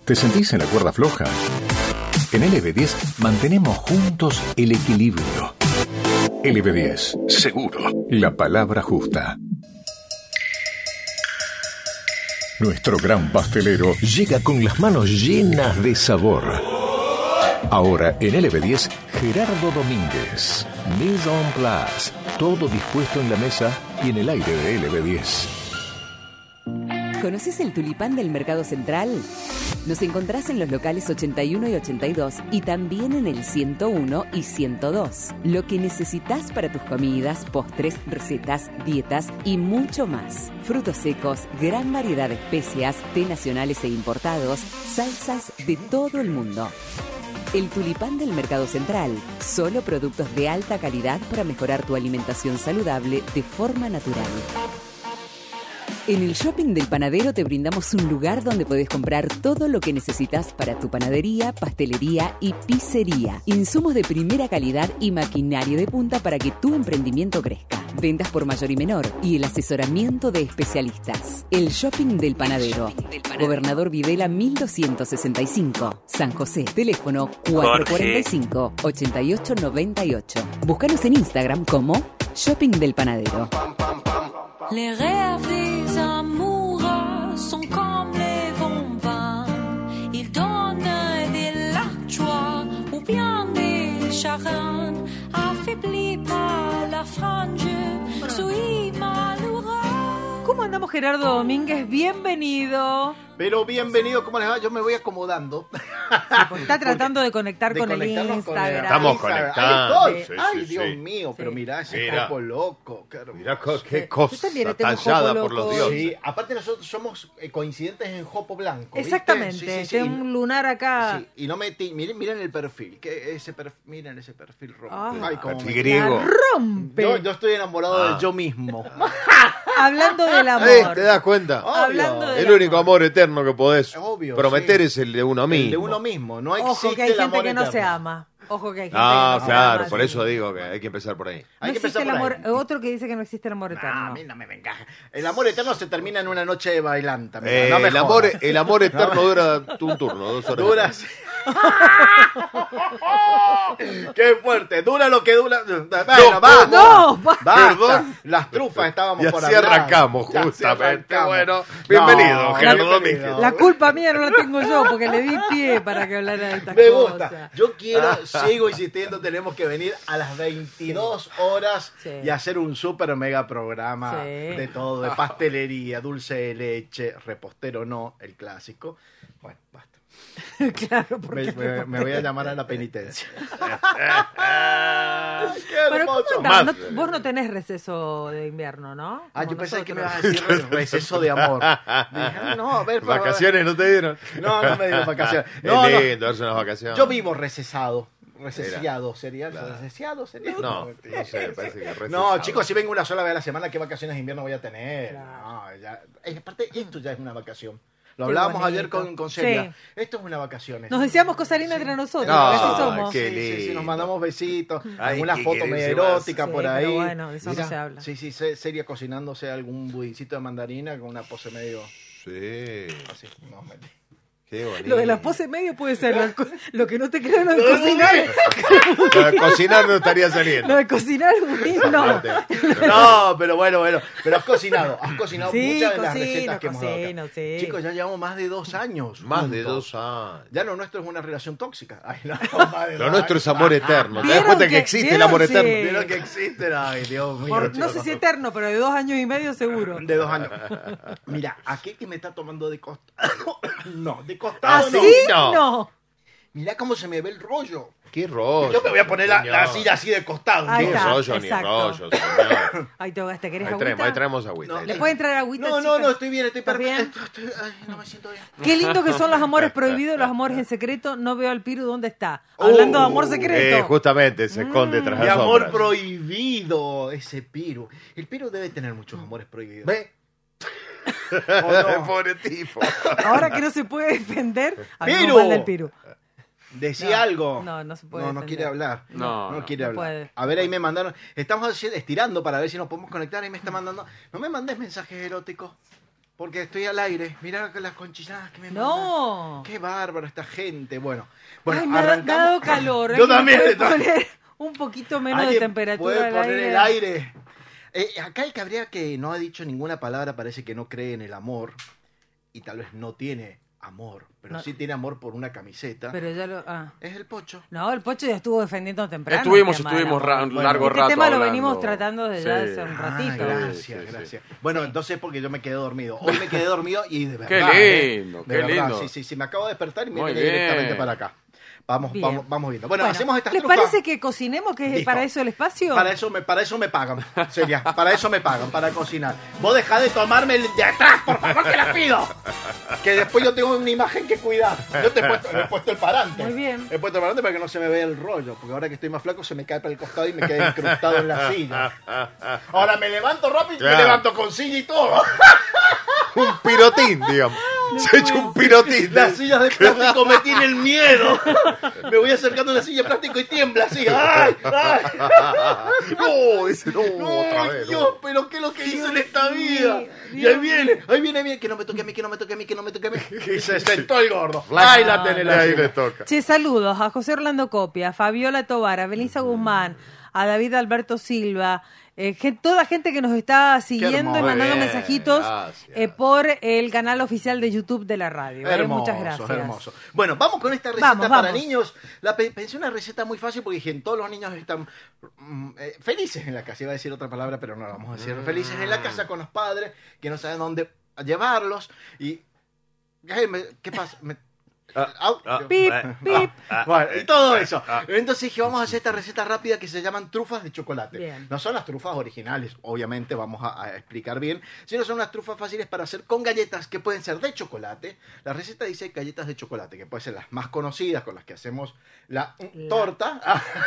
¿Te sentís en la cuerda floja? En LB10 mantenemos juntos el equilibrio. LB10, seguro, la palabra justa. Nuestro gran pastelero llega con las manos llenas de sabor. Ahora en LB10, Gerardo Domínguez. Mise en place. Todo dispuesto en la mesa y en el aire de LB10. ¿Conoces el tulipán del Mercado Central? Nos encontrás en los locales 81 y 82 y también en el 101 y 102. Lo que necesitas para tus comidas, postres, recetas, dietas y mucho más. Frutos secos, gran variedad de especias, té nacionales e importados, salsas de todo el mundo. El tulipán del Mercado Central. Solo productos de alta calidad para mejorar tu alimentación saludable de forma natural. En el Shopping del Panadero te brindamos un lugar donde podés comprar todo lo que necesitas para tu panadería, pastelería y pizzería. Insumos de primera calidad y maquinaria de punta para que tu emprendimiento crezca. Ventas por mayor y menor y el asesoramiento de especialistas. El Shopping del Panadero. Gobernador Videla 1265. San José. Teléfono 445-8898. Búscanos en Instagram como Shopping del Panadero. Les rêves des amoureux sont comme les bons vins. Ils donnent de la joie ou bien des chagrins. Affaiblis par la frange, soy malheureux. ¿Cómo andamos, Gerardo Domínguez? Bienvenido. Pero bienvenido, ¿cómo les va? Yo me voy acomodando. Sí, porque está tratando de conectar con el Instagram. Estamos conectados. Ahí estoy. Sí, Ay, sí, Dios sí. mío, pero mirá ese Mira. copo loco. Qué hermoso. Mirá qué Yo cosa también tengo un tallada jopo por los loco. dioses. Sí, aparte nosotros somos coincidentes en jopo blanco. ¿viste? Exactamente. Sí, sí, sí. Tengo un lunar acá. Sí, y no miren el perfil. Miren ese perfil rojo. Ah. Ay, cómo Perfil me- griego. La rompe. Yo estoy enamorado de yo mismo. Hablando del amor. ¿Te das cuenta? Hablando de El único amor eterno que podés Obvio, prometer sí. es el de uno mismo. El de uno mismo. No Ojo existe que hay el gente amor que no eterno. se ama. Ojo que hay gente Ah, que no se claro, ama. por sí. eso digo que hay que empezar por ahí. No Hay que existe empezar el por amor. ahí. Otro que dice que no existe el amor No, eterno. a mí no me venga. El amor eterno se termina en una noche de bailanta. No me El amor, jodas. el amor eterno dura un turno, 2 horas. Duras. Qué fuerte. Dura lo que dura. Bueno, basta. No, Basta. Perdón. Las trufas estábamos Y por así hablar. arrancamos, Ya, así justamente. arrancamos. Bueno, bienvenido, No, Gerardo bienvenido. Domínguez. La culpa mía no la tengo yo porque le di pie para que hablara de estas Me cosas. gusta. Yo quiero, sigo insistiendo, tenemos que venir a las 22 horas Sí. y hacer un super mega programa Sí. de todo, de pastelería, dulce de leche, repostero no, el clásico. Bueno, basta. Claro, porque Me voy a llamar a la penitencia. ¡Qué Pero ¿cómo hermoso! andás? Más. Vos no tenés receso de invierno, ¿no? Ah, Como yo pensé que me nosotros. ibas a decir receso de amor. Dije, no, a ver, ¿Vacaciones no te dieron? No, no me dieron vacaciones. No, Es no. lindo darse unas vacaciones. Yo vivo recesado. Recesiado sería. ¿Recesiado sería? No, no sé, parece que recesado. No, chicos, si vengo una sola vez a la semana, ¿qué vacaciones de invierno voy a tener? Claro. No, ya. Aparte, esto ya es una vacación. Lo Qué hablábamos bonito. ayer con Celia. Sí. Esto es una vacaciones. Nos decíamos cosas lindas entre nosotros, No, así somos. qué Sí, sí, sí, lindo. nos mandamos besitos, Ay, alguna ¿qué foto querés medio decir más? erótica Sí, por pero ahí. bueno, de eso no se habla. Sí, sí, Celia cocinándose algún budincito de mandarina con una pose medio Sí, así. No, mentira. qué bonito. Lo de la pose medio puede ser. Lo que no te creo lo de cocinar. Lo de cocinar no estaría saliendo. Lo de cocinar, no. Aparte, No, pero bueno. Pero has cocinado Sí, muchas de las cocino, recetas que hemos dado acá. cocino, sí. Chicos, ya llevamos más de 2 años. Más de juntos. 2 años. Ya lo nuestro es una relación tóxica. Ay, no, más de Lo 2 nuestro años. es amor eterno. ¿Te das ¿Vieron cuenta que que- existe el amor vieron? eterno? Sí. Vieron que existen. Ay, Dios mío. No chicos. sé si eterno, pero de 2 años y medio seguro. De 2 años. Mira, aquel que me está tomando de costado. No, de costado ¿Así? no. No. Mirá cómo se me ve el rollo. Qué rollo. Yo me voy a poner la señor. silla así de costado. Ahí Qué está, rollo exacto. ni rollo, señor. Ahí te querés Ahí agüita. traemos agüita. No, ahí. ¿Le puede traer agüita, No, chica? no, estoy bien, estoy ¿Estás bien? perfecto. Ay, no me siento bien. Qué lindo que son los amores prohibidos, los amores en secreto. No veo al Piru dónde está. Hablando de amor secreto. Justamente se esconde tras Mi las amor sombras. prohibido, ese Piru. El Piru debe tener muchos amores prohibidos. ¿Ve? ¿O no? Pobre tipo. Ahora que no se puede defender, hablamos ¡Piru! mal del Piru. Decí No, algo. no se puede No, defender. quiere hablar. No, quiere no hablar. puede. A ver, ahí me mandaron. Estamos estirando para ver si nos podemos conectar. Ahí me está mandando. No me mandes mensajes eróticos. porque estoy al aire. Mirá las conchilladas que me No. mandan. Qué bárbaro esta gente. Bueno, Ay, me ha arrancamos. dado calor. Yo también. ¿Puede poner un poquito menos de ¿Alguien temperatura puede al poner aire? el aire? Acá el cabría que no ha dicho ninguna palabra parece que no cree en el amor y tal vez no tiene amor, pero No. sí tiene amor por una camiseta. Pero ya lo... Es el Pocho. No, el Pocho ya estuvo defendiendo temprano. Estuvimos el tema del amor. un largo Este rato tema lo hablando. venimos tratando desde ya Sí. hace un ratito. Gracias, Sí, sí, gracias. Bueno, entonces porque yo me quedé dormido. Hoy me quedé dormido y de verdad. Qué lindo, de qué verdad, lindo. Sí, me acabo de despertar y me Muy vine directamente bien. para acá. Vamos Bien. viendo. Bueno, hacemos estas ¿les trufas. parece que cocinemos, que es Listo. para eso el espacio? Para eso me pagan, sería. Para eso me pagan, para cocinar. Vos dejá de tomarme el de atrás, por favor, que la pido. Que después yo tengo una imagen que cuidar. Yo le he puesto el parante. Muy bien. He puesto el parante para que no se me vea el rollo. Porque ahora que estoy más flaco se me cae para el costado y me queda incrustado en la silla. Ahora me levanto rápido y Claro. me levanto con silla y todo. Un pirotín, digamos. Se ha hecho un pirotín. Las sillas de plástico me tienen miedo. Me voy acercando a una silla de plástico y tiembla así. ¡Ay! ¡Ay! No, dice, no, No, otra vez. Dios, No. pero ¿qué es lo que hice en esta vida? Y Dios ahí viene, que no me toque a mí, que no me toque a mí, que no me toque a mí. Y se sentó el gordo. Ahí la tenés, la Ahí silla. le toca. Che, saludos a José Orlando Copia, a Fabiola Tobar, a Belisa Guzmán, a David Alberto Silva, toda gente que nos está siguiendo y hermoso. mandando Bien, mensajitos gracias. por el canal oficial de YouTube de la radio. Muchas gracias. Hermoso. Bueno, vamos con esta receta Vamos, para vamos. niños. Pensé una receta muy fácil porque dije, todos los niños están felices en la casa. Iba a decir otra palabra, pero no la vamos a decir. Felices en la casa con los padres, que no saben dónde llevarlos. Y, ¿qué pasa? Pip, pip. Bueno, y todo eso. Entonces dije, vamos a hacer esta receta rápida que se llaman trufas de chocolate. Bien. No son las trufas originales, obviamente, vamos a explicar bien, sino son unas trufas fáciles para hacer con galletas que pueden ser de chocolate. La receta dice galletas de chocolate, que pueden ser las más conocidas, con las que hacemos la torta.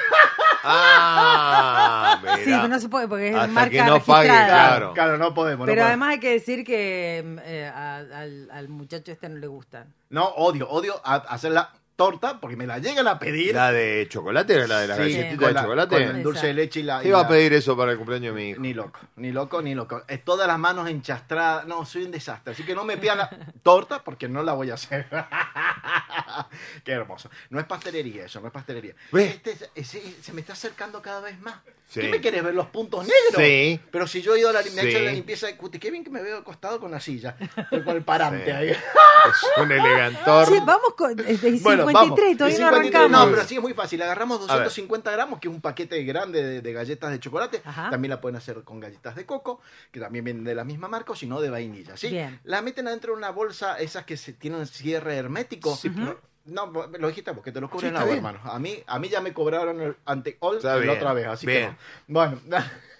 Ah, mira. Sí, pero no se puede porque es Hasta marca que no pague, registrada. claro. Claro, no podemos. Pero no podemos. además hay que decir que al muchacho este no le gustan. No, odio hacer la torta porque me la llegan a pedir. ¿La de chocolate o la de las Sí, galletitas con de la- chocolate? con el dulce de leche y la... ¿Qué y iba a la- pedir eso para el cumpleaños de mi hijo? Ni loco. Todas las manos enchastradas. No, soy un desastre. Así que no me pidan la torta porque no la voy a hacer. Qué hermoso. No es pastelería eso, no es pastelería. ¿Ves? Se me está acercando cada vez más. Sí. ¿Qué me querés ver? ¿Los puntos negros? Sí. Pero si yo he ido a me he Sí. hecho la limpieza de cutis, qué bien que me veo acostado con la silla. Estoy con el parante Sí. ahí. Es un elegantor. Che, vamos con 53 Bueno, vamos. y todavía Y no 53, arrancamos. No, pero sí es muy fácil. Agarramos 250 gramos, que es un paquete grande de galletas de chocolate. Ajá. También la pueden hacer con galletas de coco, que también vienen de la misma marca, o si no, de vainilla. ¿Sí? Bien. La meten adentro de una bolsa, esas que tienen cierre hermético. Sí, pero- No, lo dijiste vos, que te lo cubren Sí, la está agua, bien. hermano. A mí ya me cobraron el ante-all Está la bien, otra vez, así bien. que no. Bueno.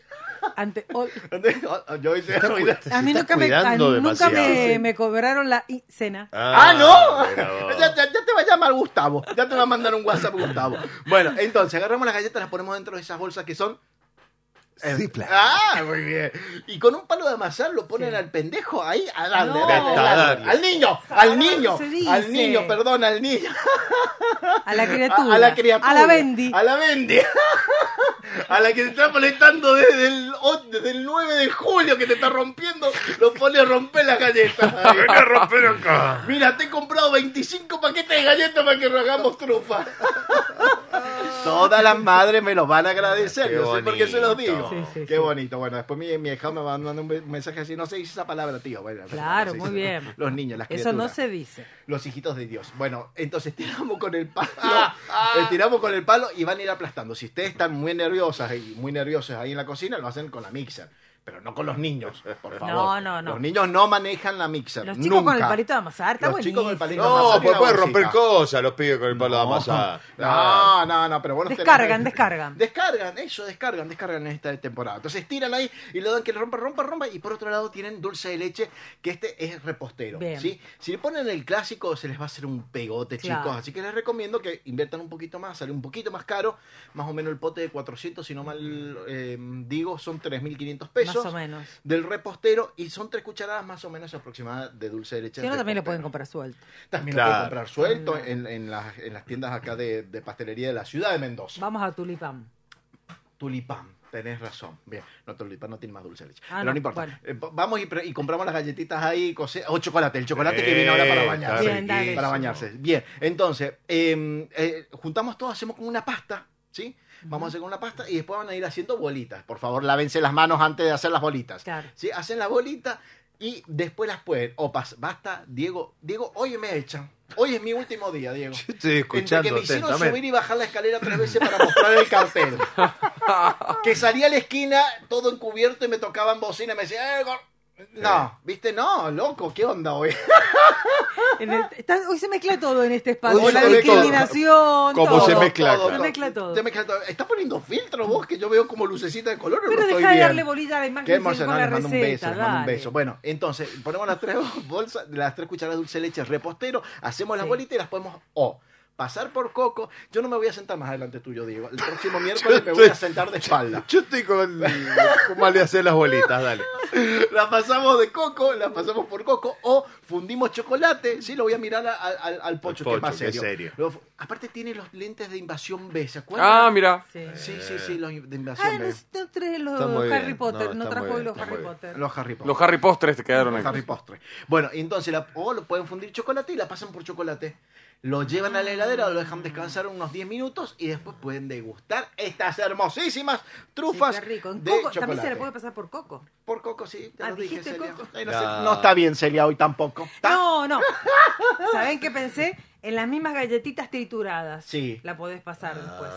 Yo hice... A mí Se está nunca cuidando demasiado. me cobraron la cena. ¡Ah, no! mira vos. Ya te va a llamar Gustavo. Ya te va a mandar un WhatsApp Gustavo. Bueno, entonces agarramos las galletas, las ponemos dentro de esas bolsas que son... Ziploc. Ah, muy bien. Y con un palo de amasar lo ponen Sí. al pendejo ahí a darle, No. darle. Al niño, al niño, se dice. al niño, perdón, al niño. A la criatura. A la criatura. A la Bendy. A la Bendy. A la que te está molestando desde el 9 de julio que te está rompiendo, lo pone a romper las galletas. Ay, Ven a romper acá. mira, te he comprado 25 paquetes de galletas para que hagamos trufa. Todas las madres me lo van a agradecer, Qué no sé por qué se los bonito. digo. Sí, sí, Qué sí. bonito. Bueno, después mi hija me va mandando un mensaje así, no se dice esa palabra, tío. Bueno, Claro, no se muy dice. bien. Los niños, las Eso no criaturas. se dice. Los hijitos de Dios. Bueno, entonces tiramos con el palo. Tiramos con el palo y van a ir aplastando. Si ustedes están muy nerviosas y muy nerviosos ahí en la cocina, lo hacen con la mixer. Pero no con los niños, por favor. No. Los niños no manejan la mixer. Los chicos con el nunca. palito de amasar, está Los chicos con el buenísimo. palito de No, amasar y pues la puede bolsita. romper cosas los pibes con el palo de amasar. No, pero bueno. Descargan. Descargan en esta temporada. Entonces tiran ahí y le dan que le rompa. Y por otro lado tienen dulce de leche, que este es repostero. Bien. ¿Sí? Si le ponen el clásico, se les va a hacer un pegote, Claro. chicos. Así que les recomiendo que inviertan un poquito más, sale un poquito más caro. Más o menos el pote de 400, si no mal digo, son 3.500 pesos. Más o menos. Del repostero, y son 3 cucharadas más o menos aproximadas de dulce de leche. Si no, del también lo repostero. pueden comprar suelto. También Claro. lo pueden comprar suelto en las tiendas acá de pastelería de la ciudad de Mendoza. Vamos a Tulipán. Tulipán. tenés razón. Bien, nuestro tulipán no tiene más dulce de leche. Ah, pero no, no importa. bueno. Vamos y compramos las galletitas ahí, o chocolate. El chocolate que viene ahora para bañarse. Bien, dale. Para bañarse. Bien, entonces, juntamos todo, hacemos como una pasta, ¿sí? Vamos a hacer una pasta y después van a ir haciendo bolitas. Por favor, lávense las manos antes de hacer las bolitas. Claro. ¿Sí? Hacen la bolita y después las pueden. Basta, Diego, hoy me echan. Hoy es mi último día, Diego. Yo estoy escuchando Entre que me hicieron atentamente. subir y bajar la escalera 3 veces para mostrar el cartel. Que salía a la esquina todo encubierto y me tocaban bocina y me decía, no, ¿viste? No, loco, ¿qué onda hoy? Hoy se mezcla todo en este espacio. Hoy La se mezcla discriminación, Como todo. se mezcla, todo, claro. Se mezcla todo. Se mezcla todo. ¿Estás poniendo filtro vos? Que yo veo como lucecita de color. Pero no estoy deja de bien. darle bolilla a la imagen Qué y sigue emocionante, con la les mando un beso, receta. les mando un Dale. beso. Bueno, entonces, ponemos las 3 bolsas, las 3 cucharadas de dulce de leche repostero, hacemos las Sí. bolitas y las podemos pasar por coco. Yo no me voy a sentar más adelante tuyo, Diego. El próximo miércoles me voy a sentar de espalda. Yo estoy con cómo le hacer las bolitas, dale. Las pasamos de coco, las pasamos por coco o fundimos chocolate. Sí, lo voy a mirar al Pocho, que es más Pocho, que serio. es serio. Aparte tiene los lentes de Invasión B, ¿se acuerdan? Ah, mira. Sí. Sí, los de Invasión Ah, B. no trae los Está muy Harry bien. Potter, No, no está trajo muy hoy bien, los está Harry muy bien. Potter. Los Harry Potter. Los Harry Postres te quedaron Los ahí. Harry Postre. Bueno, entonces o lo pueden fundir chocolate y la pasan por chocolate. Lo llevan a la heladera, lo dejan descansar unos 10 minutos y después pueden degustar estas hermosísimas trufas Sí, qué rico. En de coco, chocolate. también se le puede pasar por coco. Por coco, sí. Te Ah, lo dije, ¿dijiste Celia. coco? Ay, no, Ah. no está bien, Celia, hoy tampoco. ¿Está? No. ¿Saben qué pensé? En las mismas galletitas trituradas. Sí. La podés pasar después.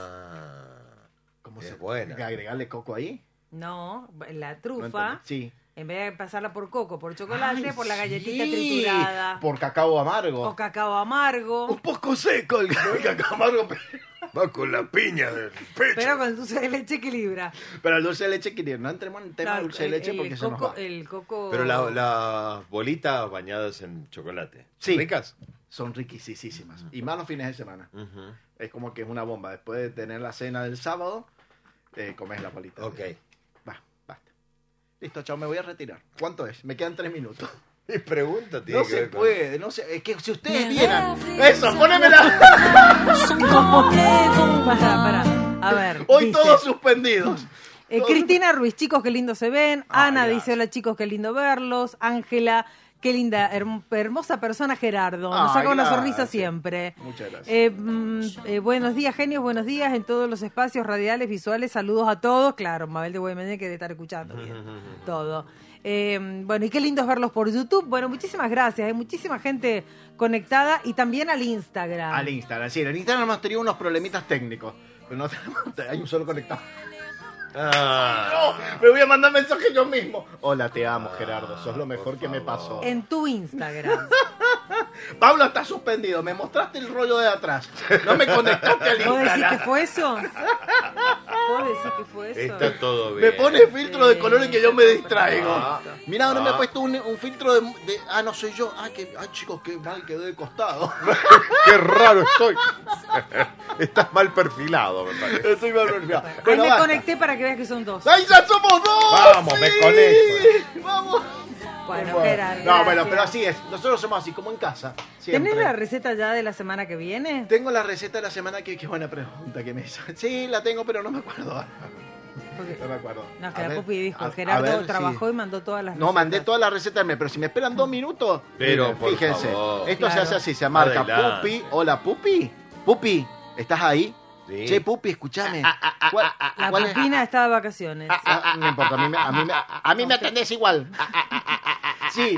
¿Cómo Es se buena. agregarle coco ahí? No, la No trufa, entendí. Sí. en vez de pasarla por coco, por chocolate, Ay, por la galletita sí, triturada. Por cacao amargo. O cacao amargo. Un poco seco el cacao amargo. Va con la piña del pecho. Pero con dulce de leche equilibra. Pero el dulce de leche, que no entremos en el tema No, de dulce de leche porque se nos va. El coco. Pero las bolitas bañadas en chocolate. Sí. ¿Ricas? Son riquisísimas. Y más los fines de semana. Es como que es una bomba. Después de tener la cena del sábado, comes la bolita. Ok. Basta. Listo, chao, me voy a retirar. ¿Cuánto es? Me quedan 3 minutos. Mi pregunta tiene No que se ver con- puede, no se... Es que si ustedes Me vieran... refiero ¡Eso, ponémela! Son como Pará. A ver. Hoy dice, todos suspendidos. Cristina Ruiz, chicos, qué lindo se ven. Ay, Ana gracias. dice, hola chicos, qué lindo verlos. Ángela, qué linda, hermosa persona Gerardo. Nos Ay, saca una gracias. sonrisa siempre. Muchas gracias. Buenos días, genios, buenos días en todos los espacios radiales, visuales. Saludos a todos. Claro, Mabel de Guaymallén que debe estar escuchando bien todo. Bueno, y qué lindo es verlos por YouTube. Bueno, muchísimas gracias. Hay muchísima gente conectada y también al Instagram. Al Instagram, sí. En el Instagram hemos tenido unos problemitas técnicos. Pero no tenemos... Hay un solo conectado. Ah, No, me voy a mandar mensaje yo mismo. Hola, te amo, Gerardo. Sos lo mejor que me pasó. En tu Instagram. Pablo está suspendido. Me mostraste el rollo de atrás. No me conectaste al ¿Vos decís que Instagram. fue eso? ¿Vos decís que fue eso? está todo Me bien. pone filtro de color en que yo me distraigo. Ah. Mira, ahora me he Ah. puesto un filtro de... no soy yo. Ay, chicos, qué mal quedó de costado. Qué raro estoy. Estás mal perfilado, me parece. Estoy mal perfilado. Ahí Bueno, me basta. conecté para que veas que son dos. ¡Ahí ya somos dos! Vamos, me conecto. ¡Vamos! Bueno, Gerard, No, bueno, gracias. pero así es. Nosotros somos así, como en casa. Siempre. ¿Tenés la receta ya de la semana que viene? Tengo la receta de la semana que... Qué buena pregunta que me hizo. Sí, la tengo, pero no me acuerdo. Porque- No me acuerdo. No, que A la ver, Pupi dijo, a Gerardo ver, trabajó sí. y mandó todas las No, recetas. mandé todas las recetas, pero si me esperan 2 minutos, Pero, miren, por fíjense, favor. esto se Claro. hace así, se marca Adelante. Pupi. Hola, Pupi. Pupi, ¿estás ahí? Sí. Che, Pupi, escúchame. ¿Cuál- La cuál es? Pupina está de vacaciones. No importa, a mí me atendés igual. Sí,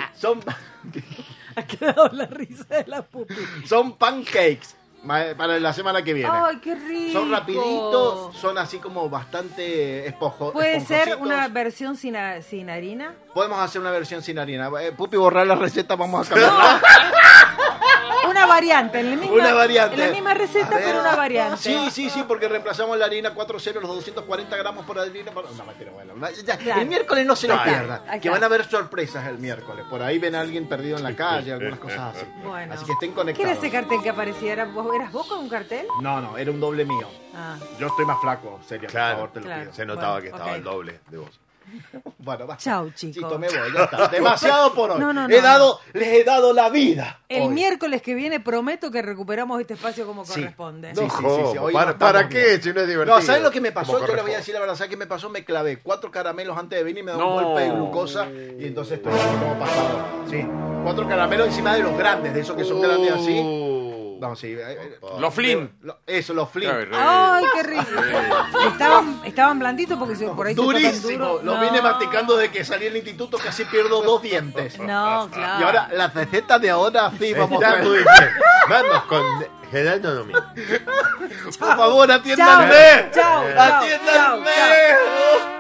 Ha quedado la risa de la Pupi. son pancakes para la semana que viene. ¡Ay, qué rico! Son rapiditos, son así como bastante ¿Puede ser esponjositos. una versión sin harina? Podemos hacer una versión sin harina. Pupi, borrar la receta, vamos a cambiarla. Una variante, en la misma, Una variante. en la misma receta, A ver. pero una variante. Sí, porque reemplazamos la harina 4.0, los 240 gramos por harina. No, mentira, bueno. Ya, Claro. El miércoles no se lo Ahí está, pierdan, ahí que está. van a haber sorpresas el miércoles. Por ahí ven a alguien perdido en la calle, algunas cosas así. Bueno. Así que estén ¿Qué conectados. era ese cartel que aparecía? ¿Eras vos con un cartel? No, era un doble mío. Ah. Yo estoy más flaco, serio, Claro. por favor, te lo Claro. pido. Se notaba Bueno, que estaba ok. el doble de vos. Bueno, basta. Chau, chicos. Chito, me voy, ya está. Demasiado por hoy. No, Les he dado la vida. El hoy. miércoles que viene prometo que recuperamos este espacio como corresponde. Sí, ¿Cómo? hoy ¿Para estamos qué? bien. Si no es divertido. No, ¿sabes lo que me pasó? Como Yo le voy a corresponde. decir la verdad. ¿Sabes qué me pasó? Me clavé 4 caramelos antes de venir y me da No. un golpe de glucosa y entonces estoy como pasado. Sí, 4 caramelos encima de los grandes, de esos que son grandes así. No, sí. Los Flynn. Eso, los Flynn. ¡Ay, qué rico! Estaban blanditos porque por ahí Durísimo. se tocan duro. Lo vine masticando desde que salí del instituto, casi pierdo 2 dientes. No, claro. Y ahora, las recetas de ahora sí, vamos a Está ver. muy bien. Vamos con Gerardo Domínguez. Por favor, atiéndanme. Chao, chao, chao, Atiéndanme. chao.